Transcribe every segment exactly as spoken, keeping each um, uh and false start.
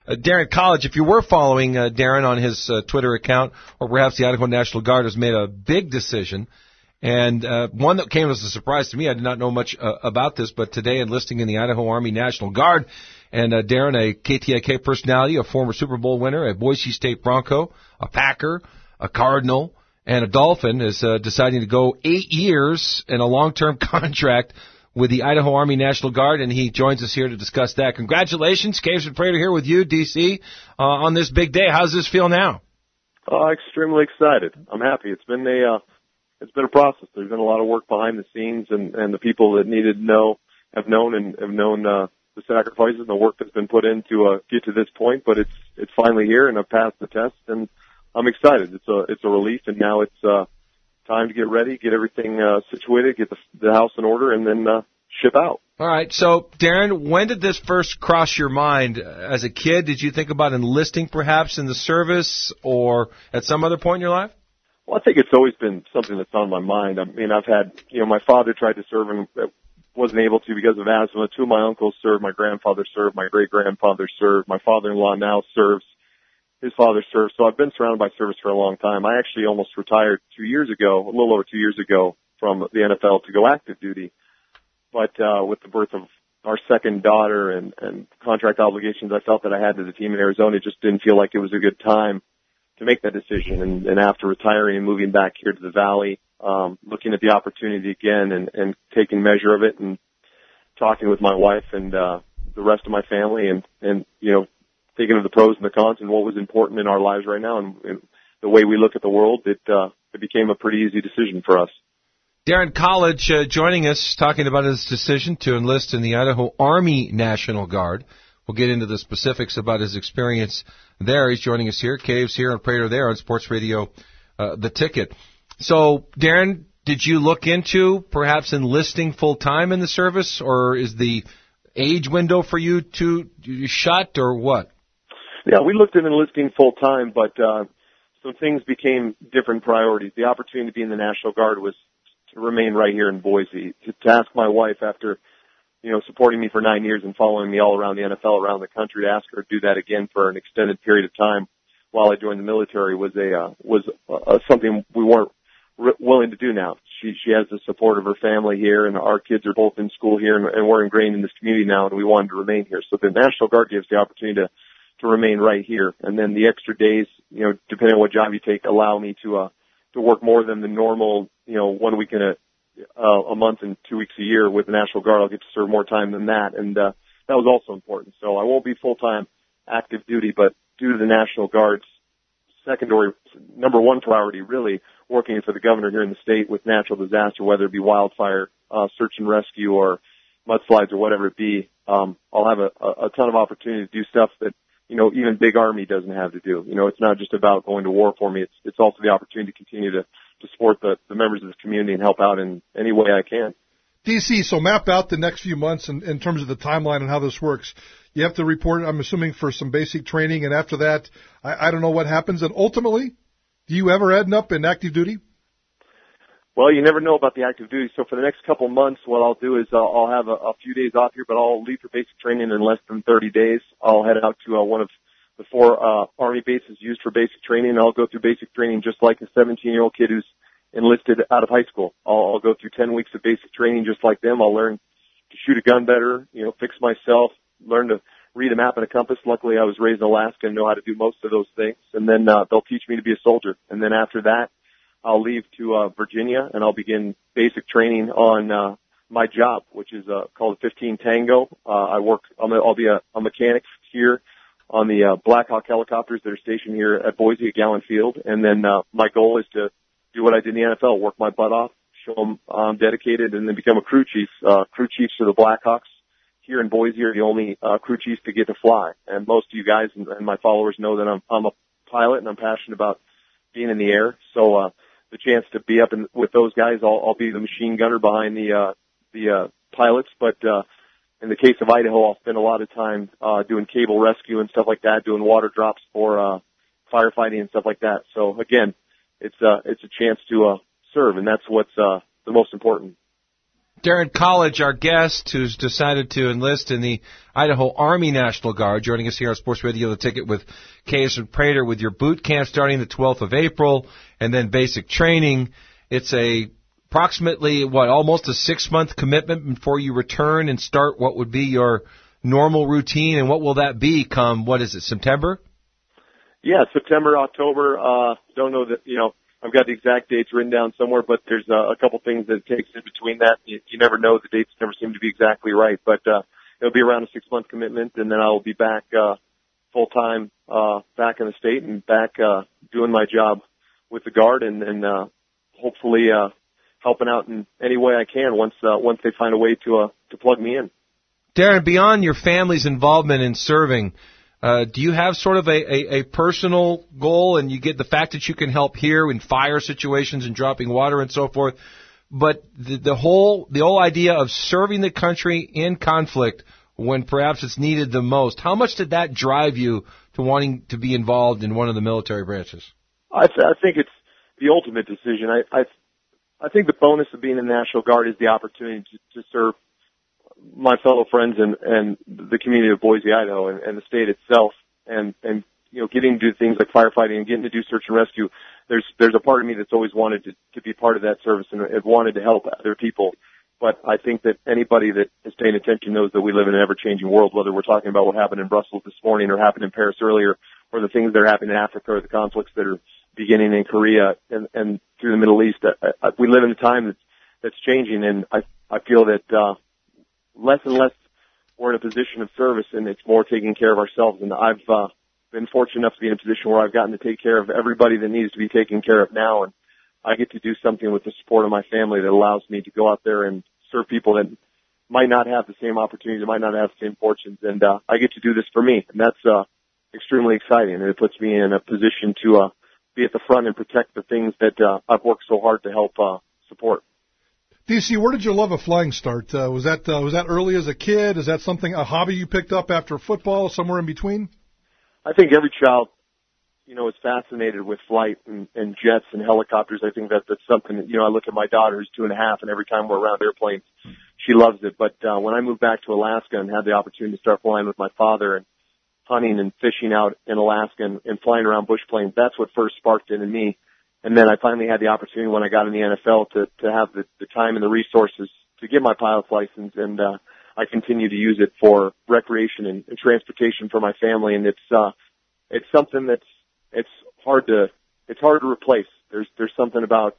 Uh, Darren College, if you were following uh, Darren on his uh, Twitter account, or perhaps the Idaho National Guard has made a big decision, and uh, one that came as a surprise to me. I did not know much uh, about this, but today enlisting in the Idaho Army National Guard. And uh, Darren, a K T I K personality, a former Super Bowl winner, a Boise State Bronco, a Packer, a Cardinal, and a Dolphin, is uh, deciding to go eight years in a long-term contract with the Idaho Army National Guard, and he joins us here to discuss that. Congratulations, Caves and Prater here with you, D C, uh, on this big day. How's this feel now? Uh, extremely excited. I'm happy. It's been a uh, it's been a process. There's been a lot of work behind the scenes, and, and the people that needed to know have known and have known uh, the sacrifices and the work that's been put in to uh, get to this point. But it's it's finally here, and I've passed the test, and I'm excited. It's a it's a relief, and now it's uh, time to get ready, get everything uh, situated, get the, the house in order, and then uh, ship out. All right. So, Darren, when did this first cross your mind? As a kid, did you think about enlisting perhaps in the service or at some other point in your life? Well, I think it's always been something that's on my mind. I mean, I've had, you know, my father tried to serve and wasn't able to because of asthma. Two of my uncles served. My grandfather served. My great-grandfather served. My father-in-law now serves. His father served. So I've been surrounded by service for a long time. I actually almost retired two years ago, a little over two years ago, from the N F L to go active duty. But uh, with the birth of our second daughter and, and contract obligations I felt that I had to the team in Arizona, it just didn't feel like it was a good time to make that decision. And, and after retiring and moving back here to the Valley, um, looking at the opportunity again and, and taking measure of it and talking with my wife and uh, the rest of my family and, and, you know, thinking of the pros and the cons and what was important in our lives right now and, and the way we look at the world, it, uh, it became a pretty easy decision for us. Darren College uh, joining us, talking about his decision to enlist in the Idaho Army National Guard. We'll get into the specifics about his experience there. He's joining us here, Caves here, and Prater there on Sports Radio, uh, The Ticket. So, Darren, did you look into perhaps enlisting full-time in the service, or is the age window for you too shut, or what? Yeah, we looked at enlisting full-time, but uh, some things became different priorities. The opportunity to be in the National Guard was to remain right here in Boise. To, to ask my wife after, you know, supporting me for nine years and following me all around the N F L, around the country, to ask her to do that again for an extended period of time while I joined the military was a uh, was uh, something we weren't r- willing to do now. She she has the support of her family here, and our kids are both in school here, and, and we're ingrained in this community now, and we wanted to remain here. So the National Guard gives the opportunity to to remain right here, and then the extra days, you know, depending on what job you take, allow me to uh to work more than the normal, you know, one week in a uh, a month and two weeks a year with the National Guard. I'll get to serve more time than that, and uh, that was also important. So I won't be full time active duty, but due to the National Guard's secondary, number one priority, really working for the governor here in the state with natural disaster, whether it be wildfire, uh, search and rescue, or mudslides, or whatever it be, um, I'll have a, a ton of opportunity to do stuff that, you know, even big Army doesn't have to do. You know, it's not just about going to war for me. It's it's also the opportunity to continue to, to support the, the members of the community and help out in any way I can. D C, so map out the next few months in, in terms of the timeline and how this works. You have to report, I'm assuming, for some basic training, and after that, I, I don't know what happens. And ultimately, do you ever end up in active duty? Well, you never know about the active duty. So for the next couple months, what I'll do is uh, I'll have a, a few days off here, but I'll leave for basic training in less than thirty days. I'll head out to uh, one of the four uh, Army bases used for basic training, and I'll go through basic training just like a seventeen-year-old kid who's enlisted out of high school. I'll, I'll go through ten weeks of basic training just like them. I'll learn to shoot a gun better, you know, fix myself, learn to read a map and a compass. Luckily, I was raised in Alaska and know how to do most of those things. And then uh, they'll teach me to be a soldier. And then after that, I'll leave to uh, Virginia, and I'll begin basic training on uh, my job, which is uh, called fifteen Tango. Uh, I work. I'm a, I'll be a, a mechanic here on the uh, Black Hawk helicopters that are stationed here at Boise at Gallen Field. And then uh, my goal is to do what I did in the N F L: work my butt off, show them I'm dedicated, and then become a crew chief. Uh, crew chiefs for the Blackhawks here in Boise are the only uh, crew chiefs to get to fly. And most of you guys and, and my followers know that I'm, I'm a pilot and I'm passionate about being in the air. So. Uh, the chance to be up in, with those guys. I'll, I'll be the machine gunner behind the, uh, the, uh, pilots. But, uh, in the case of Idaho, I'll spend a lot of time, uh, doing cable rescue and stuff like that, doing water drops for, uh, firefighting and stuff like that. So again, it's, uh, it's a chance to, uh, serve, and that's what's, uh, the most important. Darren College, our guest, who's decided to enlist in the Idaho Army National Guard, joining us here on Sports Radio The Ticket with Case and Prater, with your boot camp starting the twelfth of April, and then basic training. It's a approximately, what, almost a six-month commitment before you return and start what would be your normal routine, and what will that be come, what is it, September? Yeah, September, October. Uh, don't know that, you know, I've got the exact dates written down somewhere, but there's uh, a couple things that it takes in between that. You, you never know. The dates never seem to be exactly right, but uh, it'll be around a six-month commitment, and then I'll be back uh, full-time uh, back in the state and back uh, doing my job with the Guard, and, and uh, hopefully uh, helping out in any way I can once uh, once they find a way to uh, to plug me in. Darren, beyond your family's involvement in serving, Uh, do you have sort of a, a, a personal goal, and you get the fact that you can help here in fire situations and dropping water and so forth, but the, the whole the whole idea of serving the country in conflict when perhaps it's needed the most, how much did that drive you to wanting to be involved in one of the military branches? I, th- I think it's the ultimate decision. I, I I think the bonus of being in the National Guard is the opportunity to, to serve my fellow friends and, and the community of Boise, Idaho, and, and the state itself, and, and, you know, getting to do things like firefighting and getting to do search and rescue. There's, there's a part of me that's always wanted to, to be part of that service and, and wanted to help other people. But I think that anybody that is paying attention knows that we live in an ever-changing world, whether we're talking about what happened in Brussels this morning or happened in Paris earlier, or the things that are happening in Africa or the conflicts that are beginning in Korea and, and through the Middle East. I, I, we live in a time that's, that's changing, and I, I feel that, uh, less and less we're in a position of service, and it's more taking care of ourselves. And I've uh, been fortunate enough to be in a position where I've gotten to take care of everybody that needs to be taken care of now, and I get to do something with the support of my family that allows me to go out there and serve people that might not have the same opportunities, might not have the same fortunes, and uh, I get to do this for me, and that's uh, extremely exciting, and it puts me in a position to uh, be at the front and protect the things that uh, I've worked so hard to help uh, support. D C, where did your love of flying start? Uh, was that uh, was that early as a kid? Is that something, a hobby you picked up after football, somewhere in between? I think every child, you know, is fascinated with flight and, and jets and helicopters. I think that that's something that, you know, I look at my daughter who's two and a half, and every time we're around airplanes, she loves it. But uh, when I moved back to Alaska and had the opportunity to start flying with my father and hunting and fishing out in Alaska and, and flying around bush planes, that's what first sparked it in me. And then I finally had the opportunity when I got in the N F L to, to have the, the time and the resources to get my pilot's license, and uh, I continue to use it for recreation and, and transportation for my family. And it's uh, it's something that's it's hard to it's hard to replace. There's there's something about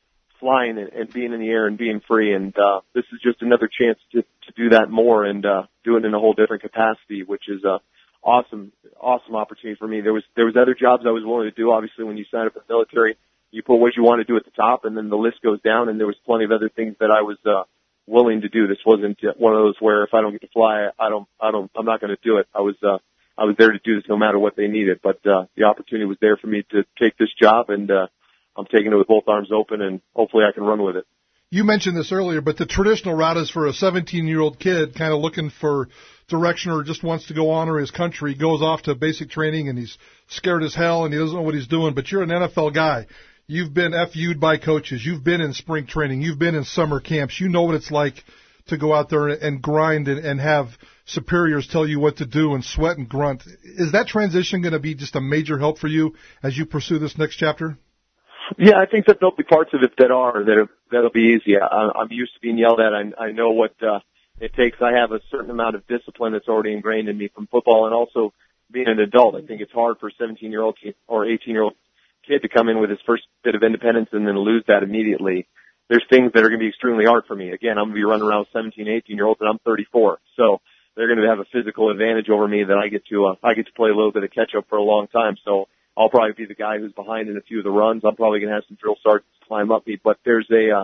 flying and, and being in the air and being free, and uh, this is just another chance to to do that more and uh, do it in a whole different capacity, which is a awesome awesome opportunity for me. There was there was other jobs I was willing to do. Obviously, when you sign up for the military, you put what you want to do at the top, and then the list goes down, and there was plenty of other things that I was uh, willing to do. This wasn't one of those where if I don't get to fly, I don't, I don't, I'm not going to do it. I was, uh, I was there to do this no matter what they needed, but uh, the opportunity was there for me to take this job, and uh, I'm taking it with both arms open, and hopefully I can run with it. You mentioned this earlier, but the traditional route is for a seventeen-year-old kid kind of looking for direction or just wants to go honor his country, goes off to basic training, and he's scared as hell, and he doesn't know what he's doing. But you're an N F L guy. You've been F U'd by coaches. You've been in spring training. You've been in summer camps. You know what it's like to go out there and grind and, and have superiors tell you what to do and sweat and grunt. Is that transition going to be just a major help for you as you pursue this next chapter? Yeah, I think that there'll be parts of it that are, that are, that'll be easy. I, I'm used to being yelled at. I, I know what, uh, it takes. I have a certain amount of discipline that's already ingrained in me from football, and also being an adult. I think it's hard for a seventeen-year-old or eighteen-year-old kid to come in with his first bit of independence and then lose that immediately. There's things that are going to be extremely hard for me. Again, I'm going to be running around with seventeen, eighteen-year-olds, and I'm thirty-four. So they're going to have a physical advantage over me that I get to, uh, I get to play a little bit of catch up for a long time. So I'll probably be the guy who's behind in a few of the runs. I'm probably going to have some drill sergeants climb up me, but there's a, uh,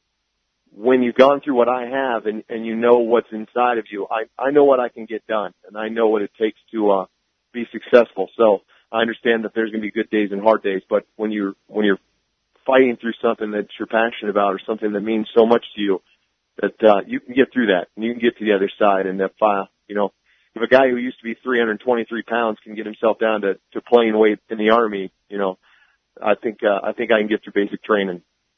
when you've gone through what I have and, and you know what's inside of you, I, I know what I can get done, and I know what it takes to, uh, be successful. So I understand that there's going to be good days and hard days, but when you're, when you're fighting through something that you're passionate about or something that means so much to you, that, uh, you can get through that and you can get to the other side. And if, uh, you know, if a guy who used to be three hundred twenty-three pounds can get himself down to, to playing weight in the Army, you know, I think, uh, I think I can get through basic training.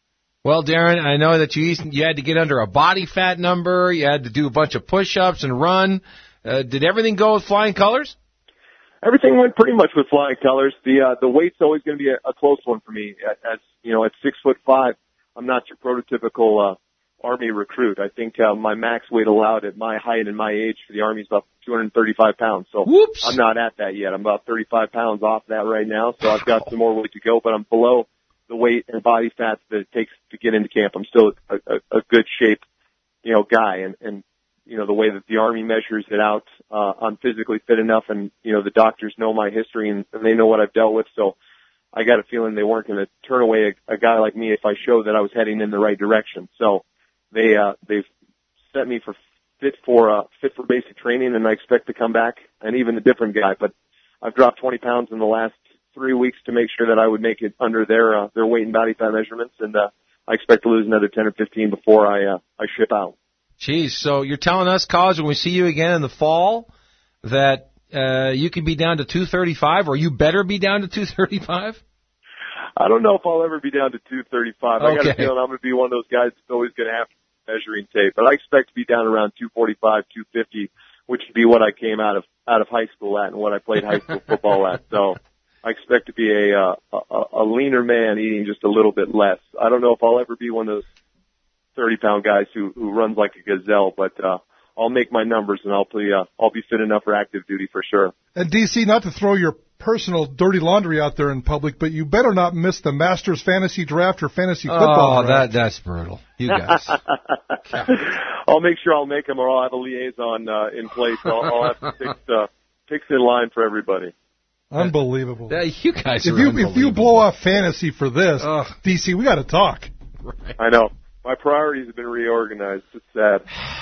Well, Darren, I know that you used, you had to get under a body fat number. You had to do a bunch of push-ups and run. Uh, did everything go with flying colors? Everything went pretty much with flying colors. The uh, the weight's always going to be a, a close one for me. As you know, at six foot five, I'm not your prototypical uh, Army recruit. I think uh, my max weight allowed at my height and my age for the Army is about two hundred thirty-five pounds. So Whoops. I'm not at that yet. I'm about thirty-five pounds off that right now. So I've got some more weight to go, but I'm below the weight and body fat that it takes to get into camp. I'm still a, a, a good shape, you know, guy, and and you know the way that the Army measures it out. Uh, I'm physically fit enough, and you know the doctors know my history and, and they know what I've dealt with. So I got a feeling they weren't going to turn away a, a guy like me if I showed that I was heading in the right direction. So they uh, they've set me for fit for uh, fit for basic training, and I expect to come back and even a different guy. But I've dropped twenty pounds in the last three weeks to make sure that I would make it under their uh, their weight and body fat measurements, and uh, I expect to lose another ten or fifteen before I uh, I ship out. Geez, so you're telling us, College, when we see you again in the fall, that uh, you can be down to two thirty-five, or you better be down to two thirty-five? I don't know if I'll ever be down to two thirty-five. Okay. I got a feeling I'm going to be one of those guys that's always going to have measuring tape, but I expect to be down around two forty-five, two fifty, which would be what I came out of out of high school at and what I played high school football at. So I expect to be a, uh, a a leaner man eating just a little bit less. I don't know if I'll ever be one of those thirty-pound guys who who runs like a gazelle, but uh, I'll make my numbers and I'll be uh, I'll be fit enough for active duty for sure. And D C, not to throw your personal dirty laundry out there in public, but you better not miss the Masters fantasy draft or fantasy football oh, draft. that that's brutal. You guys. I'll make sure I'll make them, or I'll have a liaison uh, in place. I'll, I'll have six uh, picks in line for everybody. Unbelievable. Uh, you guys if are you unbelievable. if you blow off fantasy for this, Ugh. D C, we got to talk. Right. I know. My priorities have been reorganized. It's sad.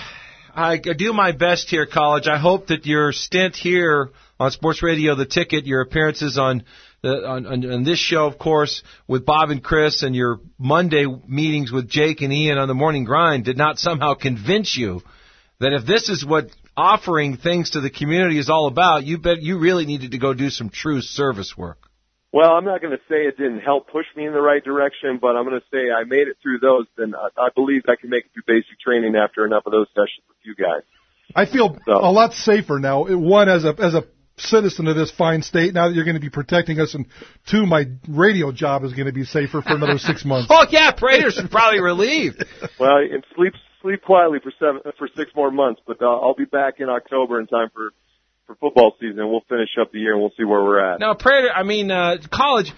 I do my best here, College. I hope that your stint here on Sports Radio The Ticket, your appearances on the on, on, on this show, of course, with Bob and Chris, and your Monday meetings with Jake and Ian on the Morning Grind did not somehow convince you that if this is what offering things to the community is all about, you bet you really needed to go do some true service work. Well, I'm not going to say it didn't help push me in the right direction, but I'm going to say I made it through those, and I, I believe I can make it through basic training after enough of those sessions with you guys. I feel so. a lot safer now. One, as a as a citizen of this fine state, now that you're going to be protecting us, and two, my radio job is going to be safer for another six months. Oh yeah, Prater's probably relieved. Well, and sleep sleep quietly for seven for six more months, but uh, I'll be back in October in time for. for football season. We'll finish up the year and we'll see where we're at. Now, Prater, I mean, uh, College,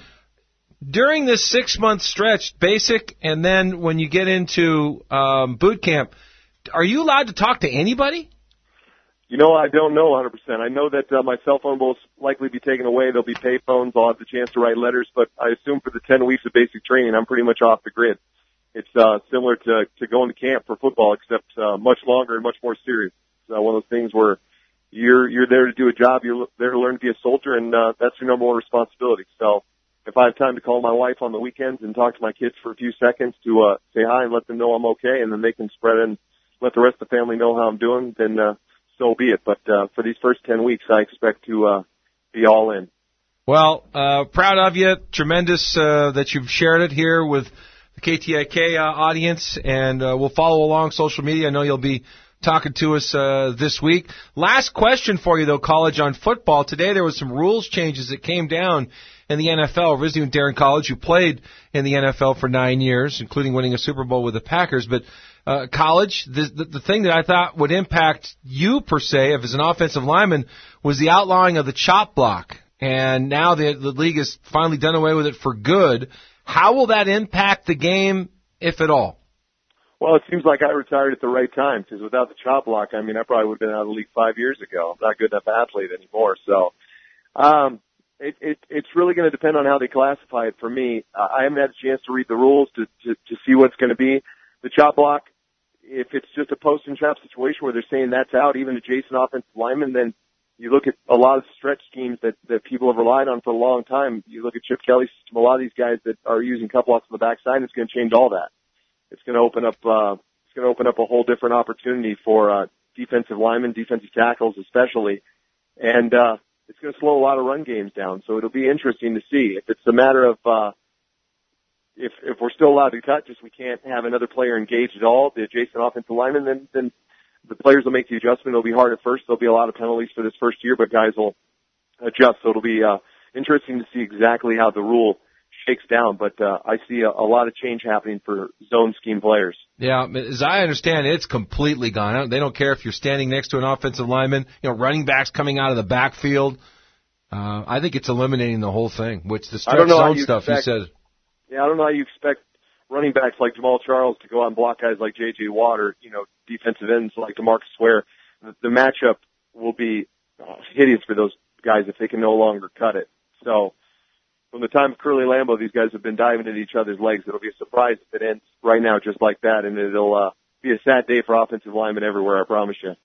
during this six-month stretch, basic, and then when you get into um, boot camp, are you allowed to talk to anybody? You know, I don't know one hundred percent. I know that uh, my cell phone will likely be taken away. There'll be pay phones. I'll have the chance to write letters, but I assume for the ten weeks of basic training, I'm pretty much off the grid. It's uh, similar to, to going to camp for football, except uh, much longer and much more serious. It's uh, one of those things where You're you're there to do a job. You're there to learn to be a soldier, and uh, that's your number one responsibility. So, if I have time to call my wife on the weekends and talk to my kids for a few seconds to uh, say hi and let them know I'm okay, and then they can spread it and let the rest of the family know how I'm doing, then uh, so be it. But uh, for these first ten weeks, I expect to uh, be all in. Well, uh, proud of you. Tremendous uh, that you've shared it here with the K T I K uh, audience, and uh, we'll follow along social media. I know you'll be talking to us uh, this week. Last question for you, though, College, on football. Today there was some rules changes that came down in the N F L. Visiting with Darren College, who played in the N F L for nine years, including winning a Super Bowl with the Packers. But uh, College, the, the, the thing that I thought would impact you, per se, if as an offensive lineman, was the outlawing of the chop block. And now the, the league has finally done away with it for good. How will that impact the game, if at all? Well, it seems like I retired at the right time, because without the chop block, I mean, I probably would have been out of the league five years ago. I'm not a good enough athlete anymore. So um, it, it, it's really going to depend on how they classify it for me. Uh, I haven't had a chance to read the rules to, to, to see what's going to be. The chop block, if it's just a post and trap situation where they're saying that's out, even adjacent offensive lineman, then you look at a lot of stretch schemes that, that people have relied on for a long time. You look at Chip Kelly's system, a lot of these guys that are using cut blocks on the backside, it's going to change all that. It's going to open up, uh, it's going to open up a whole different opportunity for, uh, defensive linemen, defensive tackles especially. And, uh, it's going to slow a lot of run games down. So it'll be interesting to see if it's a matter of, uh, if if we're still allowed to cut, just we can't have another player engaged at all, the adjacent offensive lineman, then then the players will make the adjustment. It'll be hard at first. There'll be a lot of penalties for this first year, but guys will adjust. So it'll be uh, interesting to see exactly how the rule shakes down. But uh, I see a, a lot of change happening for zone scheme players. Yeah, as I understand it, it's completely gone. They don't care if you're standing next to an offensive lineman, you know, running backs coming out of the backfield. Uh, I think it's eliminating the whole thing, which the stretch zone you stuff expect, you said. Yeah, I don't know how you expect running backs like Jamal Charles to go out and block guys like J J Watt or, you know, defensive ends like DeMarcus Ware. The, the matchup will be uh, hideous for those guys if they can no longer cut it. So from the time of Curly Lambeau, these guys have been diving into each other's legs. It'll be a surprise if it ends right now just like that, and it'll uh, be a sad day for offensive linemen everywhere, I promise you.